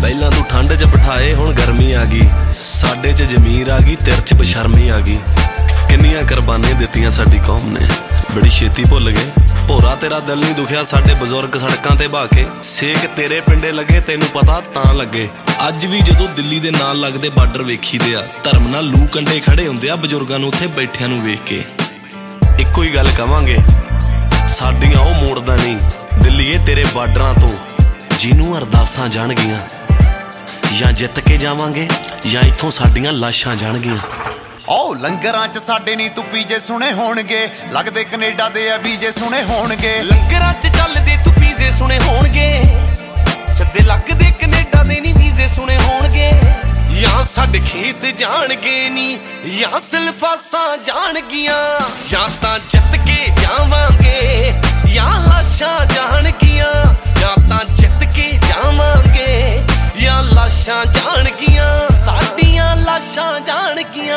ਪਹਿਲਾਂ ਤੂੰ ਠੰਡ 'ਚ ਬਿਠਾਏ ਹੁਣ ਗਰਮੀ ਆ ਗਈ, ਸਾਡੇ 'ਚ ਜ਼ਮੀਰ ਆ ਗਈ ਤੇਰੇ 'ਚ ਬਸ਼ਰਮੀ ਆ ਗਈ। ਕਿੰਨੀਆਂ ਕੁਰਬਾਨੀਆਂ ਦਿੱਤੀਆਂ ਸਾਡੀ ਕੌਮ ਨੇ, ਬੜੀ ਛੇਤੀ ਭੁੱਲ ਗਏ। ਭੋਰਾ ਤੇਰਾ ਦਿਲ ਨਹੀਂ ਦੁਖਿਆ ਸਾਡੇ ਬਜ਼ੁਰਗ ਸੜਕਾਂ ਤੇ ਬਹਾ ਕੇ, ਸੇਕ ਤੇਰੇ ਪਿੰਡੇ ਲੱਗੇ ਤੈਨੂੰ ਪਤਾ ਤਾਂ ਲੱਗੇ। ਅੱਜ ਵੀ ਜਦੋਂ ਦਿੱਲੀ ਦੇ ਨਾਲ ਲੱਗਦੇ ਬਾਰਡਰ ਵੇਖੀਦੇ ਆ, ਧਰਮ ਨਾਲ ਲੂ ਕੰਡੇ ਖੜੇ ਹੁੰਦੇ ਆ ਬਜ਼ੁਰਗਾਂ ਨੂੰ ਉੱਥੇ ਬੈਠਿਆਂ ਨੂੰ ਵੇਖ ਕੇ। ਇੱਕੋ ਹੀ ਗੱਲ ਕਵਾਂਗੇ, ਸਾਡੀਆਂ ਉਹ ਮੋੜਦਾ ਨਹੀਂ ਦਿੱਲੀਏ ਤੇਰੇ ਬਾਰਡਰਾਂ ਤੋਂ, ਜਿਹਨੂੰ ਅਰਦਾਸਾਂ ਜਾਣਗੀਆਂ। ਜਾਂ ਜਿੱਤ ਕੇ ਜਾਵਾਂਗੇ ਜਾਂ ਇੱਥੋਂ ਸਾਡੀਆਂ ਲਾਸ਼ਾਂ ਜਾਣਗੀਆਂ। ਓ ਲੰਗਰਾਂ 'ਚ ਸਾਡੇ ਨਹੀਂ ਤੂੰ ਪੀਜੇ ਸੁਣੇ ਹੋਣਗੇ, ਲੱਗਦੇ ਕੈਨੇਡਾ ਦੇ ਆ ਵੀਜੇ ਸੁਣੇ ਹੋਣਗੇ। ਲੰਗਰਾਂ 'ਚ ਚੱਲਦੇ ਤੂੰ ਪੀਜੇ ਸੁਣੇ ਹੋਣਗੇ, ਸਿੱਧੇ ਲੱਗਦੇ ਕੈਨੇਡਾ ਦੇ ਨਹੀਂ ਵੀਜ਼ੇ ਸੁਣੇ ਹੋਣਗੇ। ਜਾਂ ਸਾਡੇ ਖੇਤ ਜਾਣਗੇ ਨੀ ਜਾਂ ਸਿਲਫਾਸਾਂ ਜਾਣਗੀਆਂ, ਜਾਂ ਤਾਂ ਜਿੱਤ ਕੇ ਜਾਵਾਂਗੇ ਜਾਂ ਲਾਸ਼ਾਂ ਜਾਣਗੀਆਂ, ਜਾਂ ਤਾਂ ਜਿੱਤ ਕੇ ਜਾਵਾਂਗੇ ਜਾਂ ਲਾਸ਼ਾਂ ਜਾਣਗੀਆਂ, ਸਾਡੀਆਂ ਲਾਸ਼ਾਂ ਜਾਣਗੀਆਂ।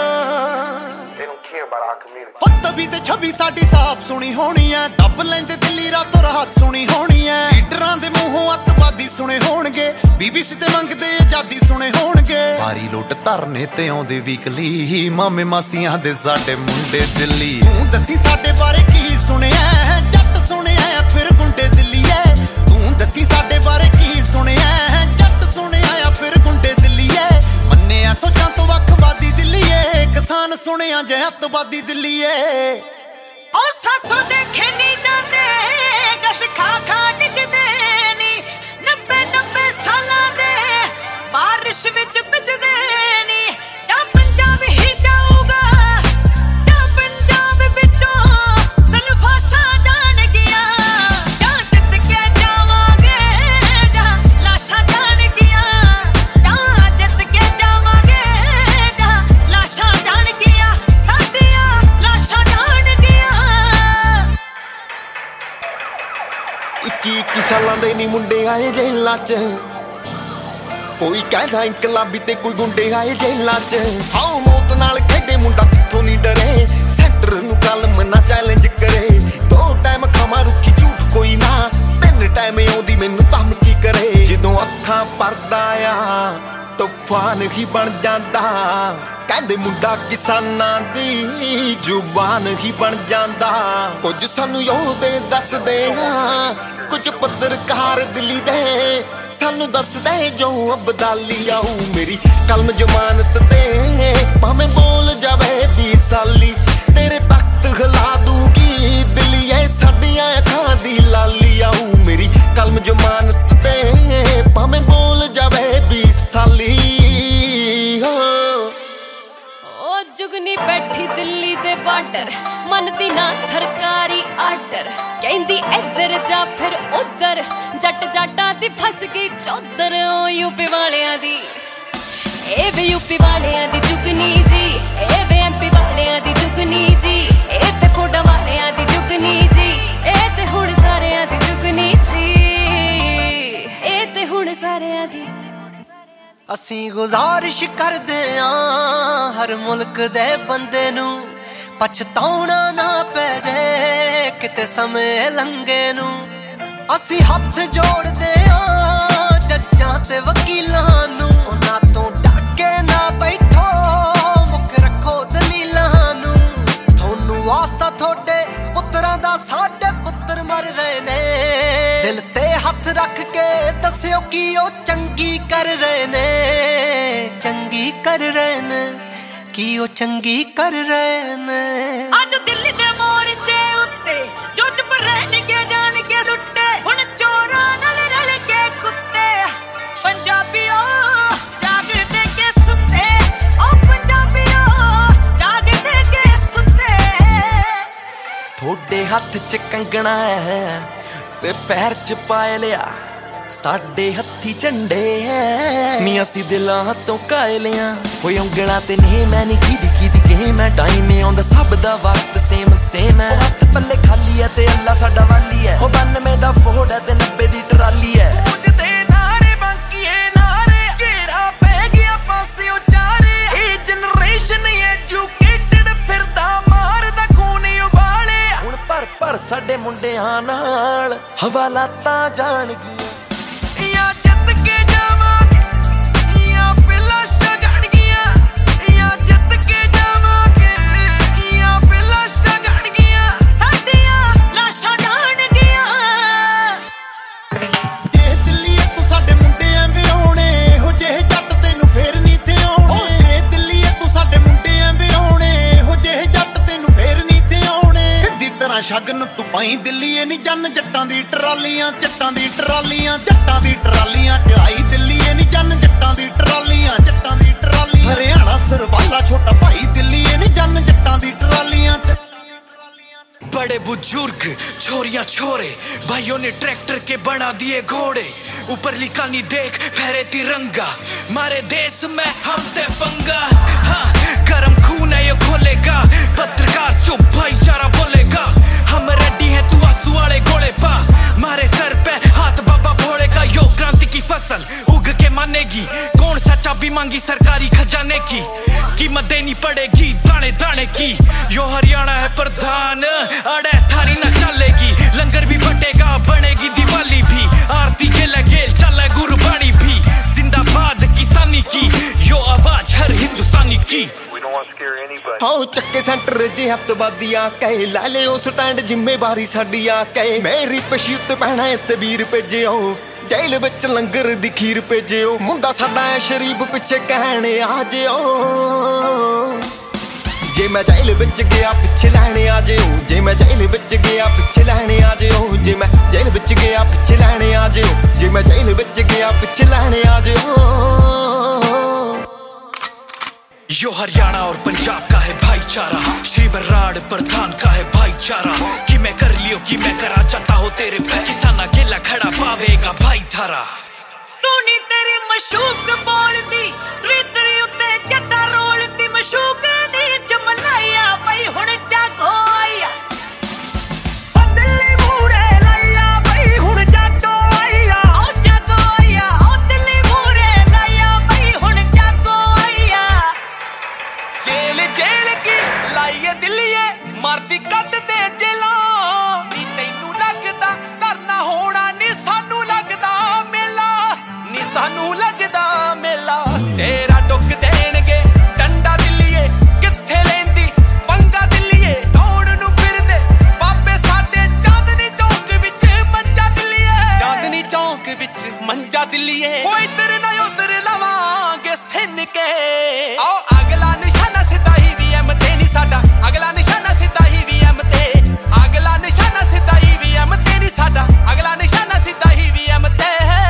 ਤਵੀ ਤੇ ਛਵੀ ਸਾਡੀ ਸਾਫ ਸੁਣੀ ਹੋਣੀ ਐ, ਦੱਬ ਲੈਂਦੇ ਦਿੱਲੀ ਰਾਤੋਂ ਰਾਤ ਸੁਣੀ ਹੋਣੀ ਐ। ਲੀਡਰਾਂ ਦੇ ਮੂੰਹੋਂ ਅੱਤਵਾਦੀ ਸੁਣੇ ਹੋਣਗੇ, BBC ਤੇ ਮੰਗਦੇ ਆਜ਼ਾਦੀ ਸੁਣੇ ਹੋਣਗੇ। ਭਾਰੀ ਲੁੱਟ ਧਰਨੇ ਤੇ ਆਉਂਦੇ ਵੀਕਲੀ, ਮਾਮੇ ਮਾਸੀਆਂ ਦੇ ਸਾਡੇ ਮੁੰਡੇ ਦਿੱਲੀ। ਤੂੰ ਦੱਸੀ ਸਾਡੇ ਬਾਰੇ ਕੀ ਸੁਣਿਆ, ਜੱਟ ਸੁਣਿਆ ਫਿਰ ਗੁੰਡੇ ਦਿੱਲੀ ਐ। ਤੂੰ ਦੱਸੀ ਸਾਡੇ ਬਾਰੇ ਕੀ ਸੁਣਿਆ, ਜੱਟ ਸੁਣਿਆ ਫਿਰ ਗੁੰਡੇ ਦਿੱਲੀ ਐ। ਮੰਨਿਆ ਸੋਚਾਂ ਤੋਂ ਵੱਖਵਾਦੀ ਦਿੱਲੀ ਐ, ਕਿਸਾਨ ਸੁਣਿਆ ਜੇ ਅੱਤਵਾਦੀ ਦਿੱਲੀ ਐ। ਓ ਸਾਥੋਂ ਦੇਖੇ ਨਹੀਂ ਜਾਂਦੇ ਗਸ਼ ਖਾ ਖਾ ਡਿੱਗਦੇ ਨੀ, 90 ਸਾਲਾਂ ਦੇ ਬਾਰਿਸ਼ ਵਿੱਚ ਭਿੱਜਦੇ ਨੀ। ਤਾਂ ਪੰਜਾਬ ਹੀ ਜਾਊਗਾ, ਤਾਂ ਪੰਜਾਬ ਵਿੱਚੋਂ ਸਲਫਾਸਾਂ ਜਾਣਗੀਆਂ। ਜਾਂ ਜਿੱਤ ਕੇ ਜਾਵਾਂਗੇ ਜਾਂ ਲਾਸ਼ਾਂ ਜਾਣਗੀਆਂ, ਜਾਂ ਜਿੱਤ ਕੇ ਜਾਵਾਂਗੇ ਜਾਂ ਲਾਸ਼ਾਂ ਜਾਣਗੀਆਂ, ਸਾਡੀਆਂ ਲਾਸ਼ਾਂ ਜਾਣਗੀਆਂ। 21 ਸਾਲਾਂ ਦੇ ਨੀ ਮੁੰਡੇ ਆਏ ਜੇਲਾਂ 'ਚ, ਕੋਈ ਕਹਿੰਦਾ ਇਨਕਲਾਬੀ ਤੇ ਕੋਈ ਗੁੰਡੇ ਆਏ ਜੇਲਾਂ 'ਚ। ਹਾਓ ਮੌਤ ਨਾਲ ਖੇਡੇ ਮੁੰਡਾ ਕਿੱਥੋਂ ਨਹੀਂ ਡਰੇ, ਸੈਂਟਰ ਨੂੰ ਕਲਮ ਨਾ ਚੈਲੰਜ ਕਰੇ। 2 ਟਾਈਮ ਖਾਵਾਂ ਰੁੱਖੀ ਝੂਠ ਕੋਈ ਨਾ, 3 ਟਾਈਮ ਆਉਂਦੀ ਮੈਨੂੰ ਧਮਕੀ ਕਰੇ। ਜਦੋਂ ਅੱਖਾਂ ਪਰਦਾ ਆ ਤੂਫਾਨ ਹੀ ਬਣ ਜਾਂਦਾ, ਕਹਿੰਦੇ ਮੁੰਡਾ ਕਿਸਾਨਾਂ ਦੀ ਜ਼ੁਬਾਨ ਹੀ ਬਣ ਜਾਂਦਾ। ਕੁਝ ਸਾਨੂੰ ਯੋਧੇ ਦੱਸਦੇ ਆ, ਕੁਝ ਪੱਤਰਕਾਰ ਦਿੱਲੀ ਦੇ ਸਾਨੂੰ ਦੱਸਦੇ ਜੋ ਅਬਦਾਲੀ ਆਊ। ਮੇਰੀ ਕਲਮ ਜ਼ਮਾਨਤ ਤੇ ਭਾਵੇਂ ਬੋਲ ਜਾਵੇ 20 ਸਾਲੀ, ਤੇਰੇ ਤਖਤ ਹਿਲਾ ਦੂਗੀ ਦਿੱਲੀ ਐ ਸਾਡੀਆਂ ਅੱਖਾਂ ਦੀ ਲਾਲੀ ਆਊ। ਮੇਰੀ ਕਲਮ ਜ਼ਮਾਨਤ ਤੇ ਭਾਵੇਂ ਬੋਲ ਜਾਵੇ 20 ਸਾਲੀ। ਓ ਜੁਗਨੀ ਬੈਠੀ ਦਿੱਲੀ ਦੇ ਬਾਰਡਰ, ਮੰਨਦੀ ਨਾ ਸਰਕਾਰੀ ਆਰਡਰ। ਕਹਿੰਦੀ ਇੱਧਰ ਜਾ ਫਿਰ ਉੱਧਰ, ਜੱਟ ਜਾਟਾਂ ਦੀ ਫਸ ਗਈ ਚੌਧਰ। ਓ ਯੂਪੀ ਵਾਲਿਆਂ ਦੀ, ਇਹ ਵੀ ਯੂਪੀ ਵਾਲਿਆਂ ਦੀ ਜੁਗਨੀ ਜੀ, ਇਹ ਵੀ MP ਵਾਲਿਆਂ ਦੀ ਜੁਗਨੀ ਜੀ, ਇਹ ਤੇ ਫੋਡਾ ਵਾਲਿਆਂ ਦੀ ਜੁਗਨੀ ਜੀ, ਇਹ ਤੇ ਹੁਣ ਸਾਰਿਆਂ ਦੀ ਜੁਗਨੀ ਜੀ, ਇਹ ਤੇ ਹੁਣ ਸਾਰਿਆਂ ਦੀ। ਅਸੀਂ ਗੁਜ਼ਾਰਿਸ਼ ਕਰਦੇ ਆਂ ਹਰ ਮੁਲਕ ਦੇ ਬੰਦੇ ਨੂੰ, ਪਛਤਾਉਣਾ ਨਾ ਪੈ ਜੇ ਕਿਤੇ ਸਮੇਂ ਲੰਘੇ ਨੂੰ। ਅਸੀਂ ਹੱਥ ਜੋੜਦੇ ਆਂ ਜੱਜਾਂ ਤੇ ਵਕੀਲਾਂ ਨੂੰ, ਉਹਨਾਂ ਤੋਂ ਡਾਕੇ ਨਾ ਬੈਠੋ ਮੁੱਖ ਰੱਖੋ ਦਲੀਲਾਂ ਨੂੰ। ਤੁਹਾਨੂੰ ਵਾਸਤਾ ਤੁਹਾਡੇ ਪੁੱਤਰਾਂ ਦਾ, ਸਾਡੇ ਪੁੱਤਰ ਮਰ ਰਹੇ ਨੇ। ਦਿਲ ਤੇ ਹੱਥ ਰੱਖ ਕੇ ਦੱਸਿਓ ਕੀ ਉਹ ਚੰਗੀ ਕਰ ਰਹੇ ਨੇ, ਚੰਗੀ ਕਰ ਰਹੇ ਨੇ, ਕੀ ਉਹ ਚੰਗੀ ਕਰ ਰਹੇ ਨੇ। ਅੱਜ ਦਿੱਲੀ ਦੇ ਮੋਰਚੇ ਉੱਤੇ ਜੋ ਚੁੱਪ ਰਹਿਣਗੇ ਜਾਣਗੇ ਲੁੱਟੇ, ਹੁਣ ਚੋਰਾਂ ਨਾਲ ਰਲ ਕੇ ਕੁੱਤੇ। ਪੰਜਾਬੀਓ ਜਾਗਦੇ ਕੇ ਸੁੱਤੇ, ਓ ਪੰਜਾਬੀਓ ਜਾਗਦੇ ਕੇ ਸੁੱਤੇ। ਥੋੜੇ ਹੱਥ 'ਚ ਕੰਗਣਾ ਹੈ ਤੇ ਪੈਰ 'ਚ ਪਾਇ ਲਿਆ, ਸਾਡੇ ਹੱਥੀ ਝੰਡੇ ਐ ਨੀ ਅਸੀਂ ਦਿਲਾਂ ਤੋਂ ਕਾਇਲਿਆਂ। ਹੋਏ ਉਂਗਲਾਂ ਤੇ ਨੇ ਮੈਂ ਨੀ ਕਿਹਦੀ ਗੇਮ ਐ, ਟਾਈਮ ਆਉਂਦਾ ਸਭ ਦਾ ਵਕਤ ਸੇਮ ਸੇਮ ਐ। ਹੱਥ ਪੱਲੇ ਖਾਲੀ ਐ ਤੇ ਅੱਲਾ ਸਾਡਾ ਵਾਲੀ ਐ, ਉਹ 92 ਦਾ ਫੋੜ ਐ ਤੇ 90 ਦੀ ਟਰਾਲੀ ਐ। ਗੂੰਜਦੇ ਨਾਰੇ ਬਾਕੀਏ ਨਾਰੇ, ਘੇਰਾ ਪੈ ਗਿਆ ਪਾਸਿਓ ਚਾਰੇ। ਇਹ ਜਨਰੇਸ਼ਨ ਐਜੂਕੇਟਡ ਫਿਰਦਾ ਮਾਰਦਾ ਖੂਨ ਉਬਾਲੇ। ਹੁਣ ਭਰ ਸਾਡੇ ਮੁੰਡਿਆਂ ਨਾਲ ਹਵਾਲਾਤਾਂ ਜਾਣਗੀਆਂ। ਜਾਂ ਜਿੱਤ ਕੇ ਜਾਵਾਂਗੇ ਟਰਾਲੀਆਂ ਜੱਟਾਂ ਦੀ ਟਰਾਲੀਆਂ ਜੱਟਾਂ ਦੀ ਟਰਾਲੀਆਂ ਚ ਆਈ ਦਿੱਲੀਏ ਨੀ ਜਨ ਜੱਟਾਂ ਦੀ ਟਰਾਲੀਆਂ ਜੱਟਾਂ ਦੀ ਟਰਾਲੀਆਂ ਹਰਿਆਣਾ ਸਰਵਾਲਾ ਛੋਟਾ ਭਾਈ ਦਿੱਲੀਏ ਨੀ ਜਨ ਜੱਟਾਂ ਦੀ ਟਰਾਲੀਆਂ ਚ बड़े बुजुर्ग छोरियां छोरे भाइयों ने ट्रैक्टर के बना दिए घोड़े ऊपर लिखा नहीं देख फहरे तिरंगा मारे देश में हम ते पंगा हाँ गरम खून है ये खोलेगा पत्रकार चुप भाईचारा बोलेगा हम रेडी हैं तू आंसू वाले घोड़े पा मारे सर पे हाथ बाबा भोले का यो क्रांति की फसल उग के मानेगी कौन सा चाबी मांगी सरकारी खजाने की कीमत देनी पड़ेगी दाने दाने की यो हरियाणा है प्रधान अड़े थारी ना चलेगी लंगर भी बटेगा बनेगी दिवाली भी आरती के लगेल चले गुरबानी भी जिंदाबाद किसानी की यो आवाज हर हिंदुस्तानी की हाँ चक्के सेंटर जे हफ्तवादियां कहे लै लियो स्टैंड जिम्मेवारी साडी आ कहे मेरी पशी उत्ते पैना तबीर भेजियो जेल विच लंगर दी खीर भेजियो मुंडा साडा शरीफ पिछे कहने आ जियो जे मैं जेल विच गया पिछे लैने आ जियो जे मैं जेल विच गया पिछे लैने आ जियो जे मैं जेल विच गया पिछे लैने आ जियो जे मैं जेल विच गया पिछे लैने आ जियो यो हरियाणा और पंजाब का है भाईचारा श्री बराड़ प्रधान का है भाईचारा कि मैं कर लियो कि मैं करा चाहता हो तेरे पे किसान अकेला खड़ा पावेगा भाई थारा तू नी तेरी मशूक बोलदी ट्विटर उत्ते जट्टा रोलदी मशूक नी जमलाया भाई हुण जागो आया दिल्ली मूरे लाया भाई हुण जागो आया ओ जागो आया ओ दिल्ली मूरे लाया भाई हुण जागो आया जेल जेल की लाइए दिल्लीए मरदी कद दे जेला नी तैनू लगदा करना होना नी सानू लगदा मेला नी सानू लगदा मेला तेरा डुक देणगे डंडा दिल्लीए किथे लेंदी पंगा दिल्लीए दौड़ नू फिरदे बाबे साडे चांदनी चौक विच मंजा दिल्लीए चांदनी चौक विच मंजा दिल्लीए ओ इधर ना उधर लवांगे सिन के आओ अगला निशाना सीधा ईवीएम ते नी साडा अगला निशाना सीधा ईवीएम ते अगला निशाना सीधा ईवीएम ते नी साडा अगला निशाना सीधा ईवीएम ते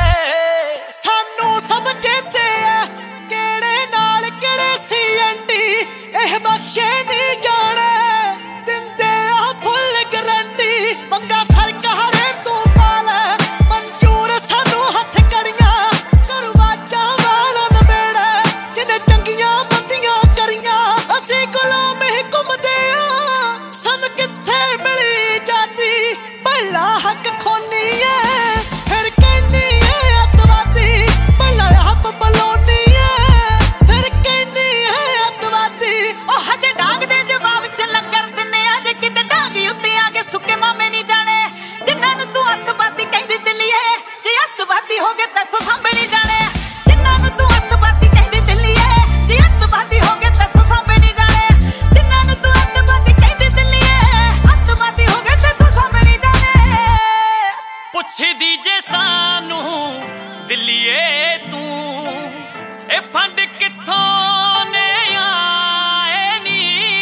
सानू सब चेते है केड़े नाल केड़े सी एंटी एह बख्शे नी जाने दिंदे आ फुल गारंटी पंगा सरकारे तू पाले मंजूर सानू हथ कड़ियां करवाचा वाला नबेड़े जिने चंगियां बंदियां करियां असी गुलाम ही घुमदे आ सन किथे मिली जाती भला हक खोनी है फिर कहनी है अतवादी भला हक बलोनी है फिर कहनी है अतवादी ओ हजे डांग दे जवाब च लंगर दिने अजे किते डांगी उत्ते आके सुके मामे नहीं जाने जिन्हां नू तू अतवादी कहदी दिल्लीए जे अतवादी हो गए तैथों सांभे नहीं जाने जिन्हां नू तू अतवादी कहदी दिल्लीए जे अतवादी हो गए तैथों सांभे नहीं जाने जिन्हां नू तू अतवादी कहदी दिल्लीए अतवादी हो गए तैथों सांभे नहीं जाने पुछदी जे सानू दिल्लीए तू ए फंड किथों ने आए नी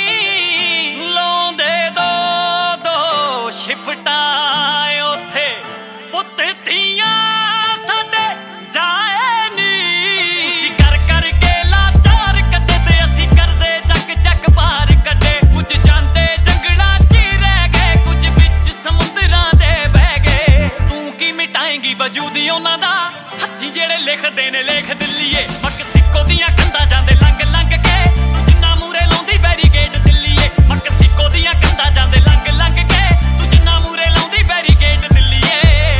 लाउंदे दो दो शिफ्टां उत्थे पुੱਤ ਧੀਆਂ ਸਾਡੇ ਜਾਏ ਨੀ ਤੁਸੀਂ ਕਰ ਕੇ ਲਾਚਾਰ ਕੱਢੇ ਤੇ ਅਸੀਂ ਕਰਜ਼ੇ ਚੱਕ ਚੱਕ ਬਾਹਰ ਕੱਢੇ ਕੁਝ ਜਾਂਦੇ ਜੰਗਲਾਂ 'ਚ ਰਹਿ ਗਏ ਕੁਝ ਵਿੱਚ ਸਮੁੰਦਰਾਂ ਦੇ ਬਹਿ ਗਏ ਤੂੰ ਕੀ ਮਿਟਾਏਂਗੀ ਵਜੂਦ ਉਹਨਾਂ ਦਾ ਹੱਥੀ ਜਿਹੜੇ ਲਿਖਦੇ ਨੇ ਲੇਖ ਦਿੱਲੀਏ ਮਕਸੀਕੋ ਦੀਆਂ ਕੰਧਾਂ ਜਾਂਦੇ ਲੰਘ ਲੰਘ ਕੇ ਤੂੰ ਜਿੰਨਾ ਮੂਰੇ ਲਾਉਂਦੀ ਬੈਰੀਕੇਡ ਦਿੱਲੀਏ ਮਕਸੀਕੋ ਦੀਆਂ ਕੰਧਾਂ ਜਾਂਦੇ ਲੰਘ ਲੰਘ ਕੇ ਤੂੰ ਜਿੰਨਾ ਮੂਰੇ ਲਾਉਂਦੀ ਬੈਰੀਕੇਡ ਦਿੱਲੀਏ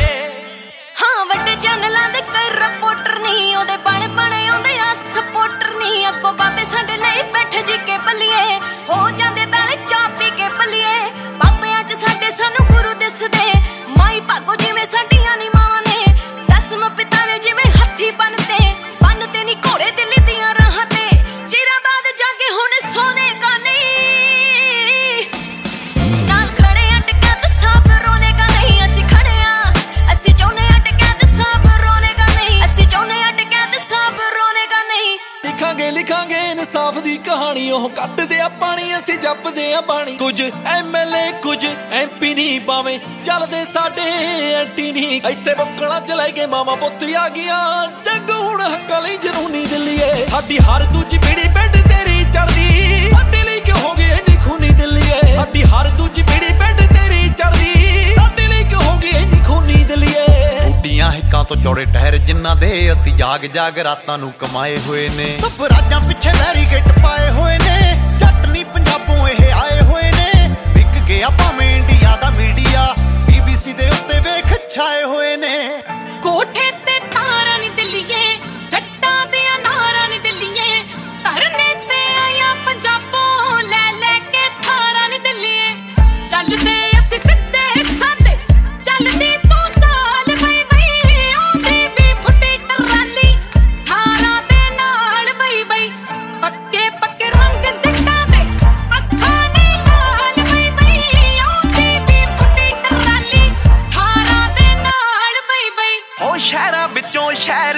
ਹਾਂ ਵੱਡੇ ਚੈਨਲਾਂ ਦੇ ਕੋਈ ਰਿਪੋਰਟਰ ਨਹੀਂ ਉਹਦੇ ਬਣ ਆਉਂਦੇ ਆ ਸਪੋਰਟਰ ਨਹੀਂ ਅੱਗੋਂ ਬਾਬੇ ਸਾਡੇ ਲਈ ਬੈਠ ਜੀ ਕੇ ਬੱਲੀਏ ਹੋ ਜਾਂਦੇ ਦਾਲੇ ਚਾਹ ਪੀ ਕੇ ਬੱਲੀਏ ਬਾਬਿਆਂ 'ਚ ਸਾਡੇ ਸਾਨੂੰ ਗੁਰੂ ਦਿਸਦੇ ਮਾਈ ਭਾਗੋ ਜਿਵੇਂ ਸਾਡੀਆਂ ਨੀ ਮਾਵਾਂ ਨੇ ਦਸਮ ਪਿਤਾ ਨੇ ਜਿਵੇਂ ਹੱਥੀ ਬੰਨਤੇ ਨਹੀਂ ਦੀ ਕਹਾਣੀ ਉਹ ਕੱਟਦੇ ਆ ਪਾਣੀ ਅਸੀਂ ਜਪਦੇ ਆ ਬਾਣੀ ਕੁਝ MLA ਕੁਝ MP ਨਹੀਂ ਭਾਵੇਂ ਚੱਲਦੇ ਸਾਡੇ ਐਂਟੀ ਨਹੀਂ ਇੱਥੇ ਬੁੱਕਣਾ ਚਲੇ ਗਏ ਮਾਮਾ ਪੁੱਤ ਆ ਗਿਆ ਜੱਗ ਹੁਣ ਹੱਕਾਂ ਲਈ ਜਨੂਨੀ ਦਿੱਲੀਏ ਸਾਡੀ ਹਰ ਦੂਜੀ ਪੀੜੀ ਪਿੰਡ ਤੇਰੀ ਚੜਦੀ ਸਾਡੇ ਲਈ ਕਿਉਂ ਹੋ ਗਈ ਇੰਨੀ ਖੂਨੀ ਦਿੱਲੀਏ ਸਾਡੀ ਹਰ ਦੂਜੀ ਪੀੜੀ ਪਿੰਡ ਤੇਰੀ ਚੜਦੀ ਸਾਡੇ ਲਈ ਕਿਉਂ ਹੋ ਗਈ ਇੰਨੀ ਖੂਨੀ ਦਿੱਲੀਏ ਟੁੱਟੀਆਂ ਹਿੱਕਾਂ ਤੋਂ ਚੌੜੇ ਟਹਿਰ ਜਿਨ੍ਹਾਂ ਦੇ ਅਸੀਂ ਜਾਗ ਜਾਗ ਰਾਤਾਂ ਨੂੰ ਕਮਾਏ ਹੋਏ ਨੇ ਸਭ ਰਾਜਾਂ ਪਿੱਛੇ ਬੈਰੀਕੇਡ ਪਾਏ ਹੋਏ ਨੇ ਜੱਟ ਨਹੀਂ ਪੰਜਾਬੋਂ ਇਹ ਆਏ ਹੋਏ ਨੇ ਵਿਕ ਗਿਆ ਭਾਵੇਂ ਇੰਡੀਆ ਦਾ ਮੀਡੀਆ BBC ਦੇ ਉੱਤੇ ਵੇਖ ਛਾਏ ਹੋਏ ਨੇ ਕੋਠੇ ਤੇ ਤਾਰਾਂ ਨੀ ਦਿੱਲੀਏ ਜੱਟਾਂ ਦੇ ਨਾਰਾਂ ਨੀ ਦਿੱਲੀਏ ਧਰਨੇ ਤੇ ਆਇਆ ਪੰਜਾਬੋਂ ਲੈ ਲੈ ਕੇ ਥਾਰਾਂ ਨੀ ਦਿੱਲੀਏ ਚੱਲਦੇ ਅਸੀਂ ਸਿੱਧੇ ਸਾਦੇ ਚੱਲਦੀ ਤੂੰ ਤਾਲ ਬਈ ਬਈ ਆਉਂਦੀ ਵੀ ਫੁੱਟੀ ਟਰਾਲੀ ਥਾਰਾਂ ਦੇ ਨਾਲ ਬਈ ਬਈ ਪੱਕੇ ਪੱਕੇ ਰੰਗ ਜੱਟਾਂ ਦੇ ਅੱਖਾਂ ਨੇ ਲਾਲ ਬਈ ਬਈ ਆਉਂਦੀ ਵੀ ਫੁੱਟੀ ਟਰਾਲੀ ਥਾਰਾਂ ਦੇ ਨਾਲ ਬਈ ਬਈ ਉਹ ਸ਼ਹਿਰਾਂ ਵਿੱਚੋਂ ਸ਼ਹਿਰ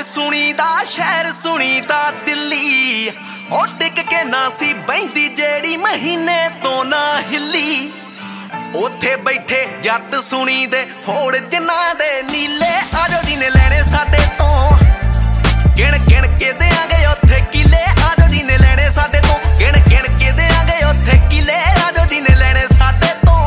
ਸੁਣੀਦਾ ਦਿੱਲੀ ਉਹ ਟਿਕ ਕੇ ਨਾ ਸੀ ਬੈਂਦੀ ਜਿਹੜੀ ਮਹੀਨੇ ਤੋਂ ਨਾ ਹਿੱਲੀ ਉੱਥੇ ਬੈਠੇ ਜੱਟ ਸੁਣੀਦੇ ਹੋੜ ਜਿਨ੍ਹਾਂ ਦੇ ਨੀਲੇ ਆਜੋ ਜੀ ਨੇ ਲੈਣੇ ਸਾਡੇ ਤੋਂ ਗਿਣ ਗਿਣ ਕੇ ਦੇਾਂਗੇ ਉੱਥੇ ਕਿਲੇ ਆਜੋ ਜੀ ਨੇ ਲੈਣੇ ਸਾਡੇ ਤੋਂ ਗਿਣ ਗਿਣ ਕੇ ਦੇਾਂਗੇ ਉੱਥੇ ਕਿਲੇ ਆਜੋ ਜੀ ਨੇ ਲੈਣੇ ਸਾਡੇ ਤੋਂ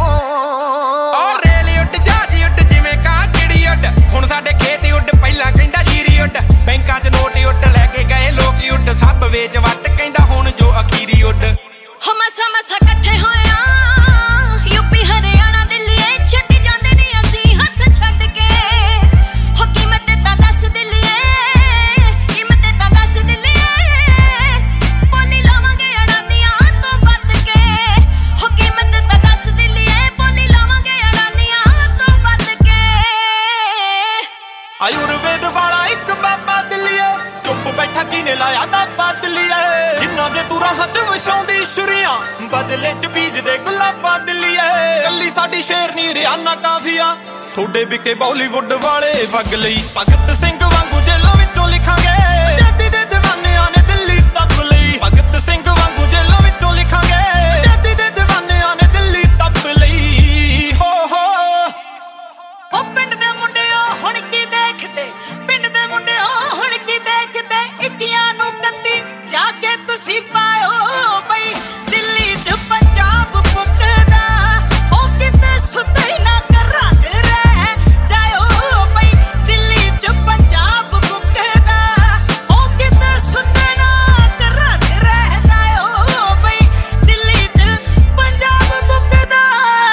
ਔਰ ਰੇਲ ਉੱਡ ਜਹਾਜ਼ ਉੱਡ ਜਿਵੇਂ ਕਾਂ ਚਿੜੀ ਉੱਡ ਹੁਣ ਸਾਡੇ ਖੇਤ ਉੱਡ ਪਹਿਲਾਂ ਕਹਿੰਦਾ ਜੀਰੀ ਉੱਡ ਬੈਂਕਾਂ 'ਚ ਨੋਟ ਉੱਡ ਲੈ ਕੇ ਗਏ ਲੋਕ ਉੱਡ ਸਭ ਵੇਚ ਵੱਟ ਕਹਿੰਦਾ ਹੁਣ ਜੋ ਅਖੀਰੀ ਉੱਡ ਹੋ ਮਸਾ ਮਸਾ ਇਕੱਠੇ ਹੋਇਆ ਯੂਪੀ ਹਰਿਆਣਾ ਦਿੱਲੀਏ ਛੱਡੀ ਜਾਂਦੇ ਨਹੀਂ ਅਸੀਂ ਹੱਥ ਛੱਡ ਕੇ ਹੋ ਕੀਮਤ ਤਾਂ ਦੱਸ ਦਿੱਲੀਏ ਕੀਮਤ ਤਾਂ ਦੱਸ ਦਿੱਲੀਏ ਬੋਲੀ ਲਾਵਾਂਗੇ ਅੜਾਨੀਆਂ ਤੋਂ ਵੱਧ ਕੇ ਹੋ ਕੀਮਤ ਤਾਂ ਦੱਸ ਦਿੱਲੀਏ ਬੋਲੀ ਲਾਵਾਂਗੇ ਅੜਾਨੀਆਂ ਤੋਂ ਵੱਧ ਕੇ ਆਯੁਰਵੇਦ ਵਾਲਾ ਇੱਕ ਬਾਬਾ ਦਿੱਲੀਏ ਚੁੱਪ ਬੈਠਾ ਕਿਨੇ ਲਾਇਆ ਦਾਬਾ ਦਿੱਲੀਏ ਜਿਨ੍ਹਾਂ ਦੇ ਤੂੰ ਰਾਹ 'ਚ ਵਸਾਉਂਦੀ ਸ਼ੁਰੀਆਂ ਬਦਲੇ 'ਚ ਬੀਜਦੇ ਗੁਲਾਬਾਂ ਦਿੱਲੀਏ ਕੱਲੀ ਸਾਡੀ ਸ਼ੇਰਨੀ ਰਿਆਨਾ ਕਾਫੀਆ ਤੁਹਾਡੇ ਵਿਕੇ ਬਾਲੀਵੁੱਡ ਵਾਲੇ ਵਗ ਲਈ ਭਗਤ ਸਿੰਘ ਵਾਂਗੂ ਜੇਲਾਂ ਵਿੱਚੋਂ ਲਿਖਾਂਗੇ ਆਜ਼ਾਦੀ ਦੇ ਦੀਵਾਨਿਆਂ ਨੇ ਦਿੱਲੀ ਤੱਪ ਲਈ ਭਗਤ ਸਿੰਘ ਵਾਂਗੂ ਜੇਲਾਂ ਵਿੱਚੋਂ ਲਿਖਾਂਗੇ ਆਜ਼ਾਦੀ ਦੇ ਦੀਵਾਨਿਆਂ ਨੇ ਦਿੱਲੀ ਤੱਪ ਲਈ ਹੋ ਉਹ ਪਿੰਡ ਦੇ ਮੁੰਡਿਓ ਹੁਣ ਕੀ ਦੇਖਦੇ ਪਿੰਡ ਦੇ ਮੁੰਡਿਓ ਹੁਣ ਕੀ ਦੇਖਦੇ ਇੱਕੀਆਂ ਨੂੰ ਕੱਤੀ ਜਾ ਕੇ ਤੁਸੀਂ ਪਾਇਓ ਬਈ ਦਿੱਲੀ 'ਚ ਪੰਜਾਬ ਪੁੱਟਦਾ ਉਹ ਕਿਤੇ ਸੁੱਤੇ ਨਾ ਘਰਾਂ 'ਚ ਰਹਿ ਜਾਇਓ ਬਈ ਦਿੱਲੀ 'ਚ ਪੰਜਾਬ ਪੁੱਟਦਾ ਉਹ ਕਿਤੇ ਸੁੱਤੇ ਨਾ ਘਰਾਂ 'ਚ ਰਹਿ ਜਾਇਓ ਬਈ ਦਿੱਲੀ 'ਚ ਪੰਜਾਬ ਪੁੱਟਦਾ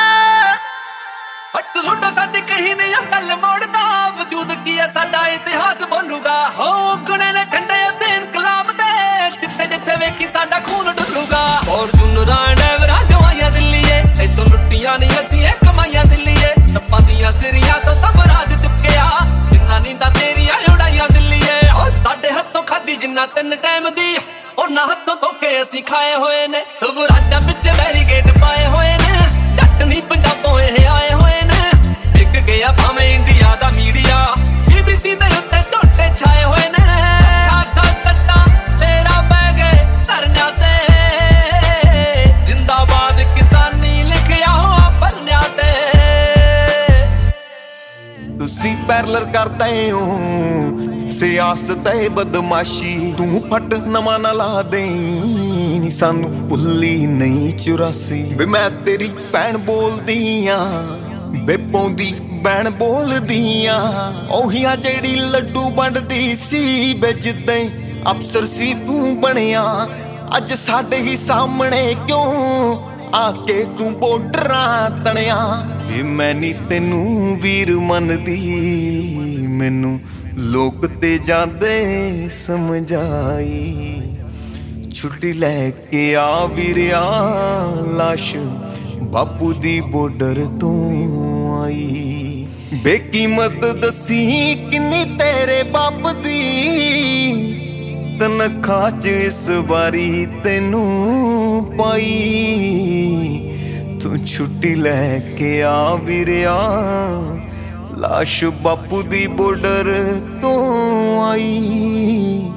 ਹੱਟ ਲੁੱਟ ਸਾਡੇ ਕਹੀ ਨਹੀਂ ਗੱਲ ਮੋੜਦਾ ਵਜੂਦ ਕੀ ਹੈ ਸਾਡਾ ਇਤਿਹਾਸ ਬੋਲੂਗਾ ਹੋ ਗੁਣੇ ਨੇ ਖੰਡੇ ਉੱਤੇ ਇਨਕਲਾਬ ਦੇ ਜਿੱਥੇ ਜਿੱਥੇ ਵੇਖੀ ਸਾਡਾ ਖੂਨ ਡੁੱਲੂਗਾ ਫੋਰਚੂਨਰਾਂ ਡੈਵਰਾਂ ਜਵਾਈਆਂ ਦਿੱਲੀਏ ਇੱਥੋਂ ਲੁੱਟੀਆਂ ਨਹੀਂ ਅਸੀਂ ਇਹ ਕਮਾਈਆਂ ਦਿੱਲੀਏ ਸੱਪਾਂ ਦੀਆਂ ਸਿਰੀਆਂ ਤੋਂ ਸਭ ਰਾਜ ਚੁੱਕਿਆ ਜਿੰਨਾ ਨੀਂਦਾਂ ਤੇਰੀਆਂ ਉਡਾਈਆਂ ਦਿੱਲੀਏ ਉਹ ਸਾਡੇ ਹੱਥੋਂ ਖਾਦੀ ਜਿੰਨਾ 3 ਟਾਈਮ ਦੀ ਉਹਨਾਂ ਹੱਥੋਂ ਧੋਕੇ ਅਸੀਂ ਖਾਏ ਹੋਏ ਨੇ ਸਭ ਰਾਜਾਂ ਵਿੱਚ ਬੈਰੀਕੇਡ ਪਾਏ ਹੋਏ ਨੇ ਜੱਟ ਨਹੀਂ ਪੰਜਾਬੋਂ ਇਹ ਆਏ ਹੋਏ ਨੇ ਵਿਕ ਗਿਆ ਭਾਵੇਂ ਇੰਡੀਆ ਦਾ ਮੀਡੀਆ BBC ਦੇ ਉੱਤੇ ਝੋਟੇ ਛਾਏ ਹੋਏ ਨੇ ਖਾਦਾ ਸੱਟਾ ਤੇਰਾ ਪੈ ਗਏ ਧਰਨਿਆਂ ਤੇ ਜ਼ਿੰਦਾਬਾਦ ਕਿਸਾਨੀ ਲਿਖਿਆ ਹੋਆ ਪਰਨਿਆਂ ਤੇ ਤੁਸੀਂ ਪੈਰਲਰ ਕਰਦੇ ਹੋ ਸਿਆਸਤ ਤੇ ਬਦਮਾਸ਼ੀ ਤੂੰ ਫਟ ਨਵਾਂ ਨਾ ਲਾ ਦੇਈਂ ਨੀ ਸਾਨੂੰ ਭੁੱਲੀ ਨਹੀਂ 84 ਵੇ ਮੈਂ ਤੇਰੀ ਭੈਣ ਬੋਲਦੀ ਆਂ ਵੇ ਪੌਂਦੀ ਭੈਣ ਬੋਲਦੀ ਆਂ ਉਹੀ ਆ ਜਿਹੜੀ ਲੱਡੂ ਵੰਡਦੀ ਸੀ ਵੇ ਜਿੱਦਾਂ ਅਫਸਰ ਸੀ ਤੂੰ ਬਣਿਆ ਅੱਜ ਸਾਡੇ ਹੀ ਸਾਹਮਣੇ ਕਿਉਂ ਆ ਕੇ ਤੂੰ ਬੋਡਰਾਂ ਤਣਿਆ ਵੇ ਮੈਂ ਨੀ ਤੈਨੂੰ ਵੀਰ ਮੰਨਦੀ ਮੈਨੂੰ ਲੋਕ ਤੇ ਜਾਂਦੇ ਸਮਝਾਈ ਛੁੱਟੀ ਲੈ ਕੇ ਆ ਵੀਰਿਆ ਲਾਸ਼ ਬਾਪੂ ਦੀ ਬੋਡਰ ਤੋਂ ਆਈ ਬੇਕੀਮਤ ਦਸੀ ਕਿੰਨੀ ਤੇਰੇ ਬਾਪ ਦੀ ਤਨਖਾਹ 'ਚ ਇਸ ਵਾਰੀ ਤੈਨੂੰ ਪਾਈ ਤੂੰ ਛੁੱਟੀ ਲੈ ਕੇ ਆ ਵੀਰਿਆ ਲਾਸ਼ ਬਾਪੂ ਦੀ ਬੋਡਰ ਤੋਂ ਆਈ